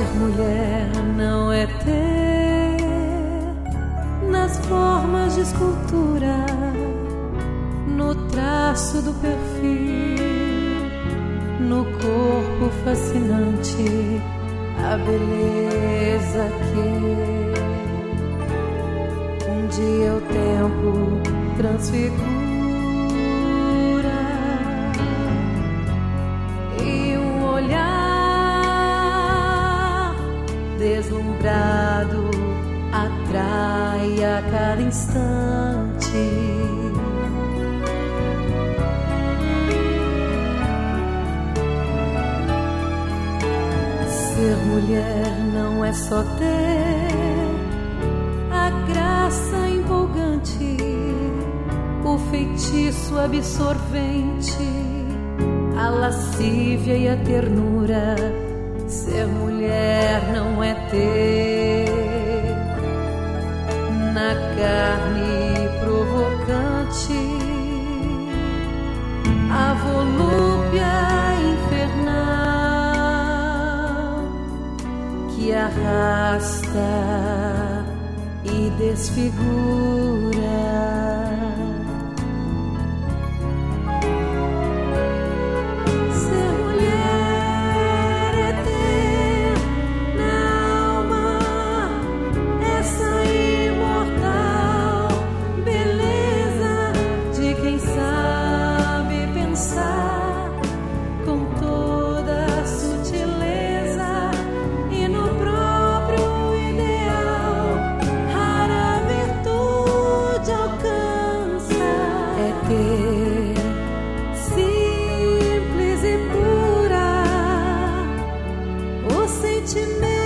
mulher não é ter nas formas de escultura, no traço do perfil, no corpo fascinante, a beleza que um dia o tempo transfigura. Deslumbrado, atrai a cada instante. Ser mulher não é só ter a graça empolgante, o feitiço absorvente, a lascívia e a ternura. Ser mulher não é ter na carne provocante a volúpia infernal que arrasta e desfigura. Simples e pura o sentimento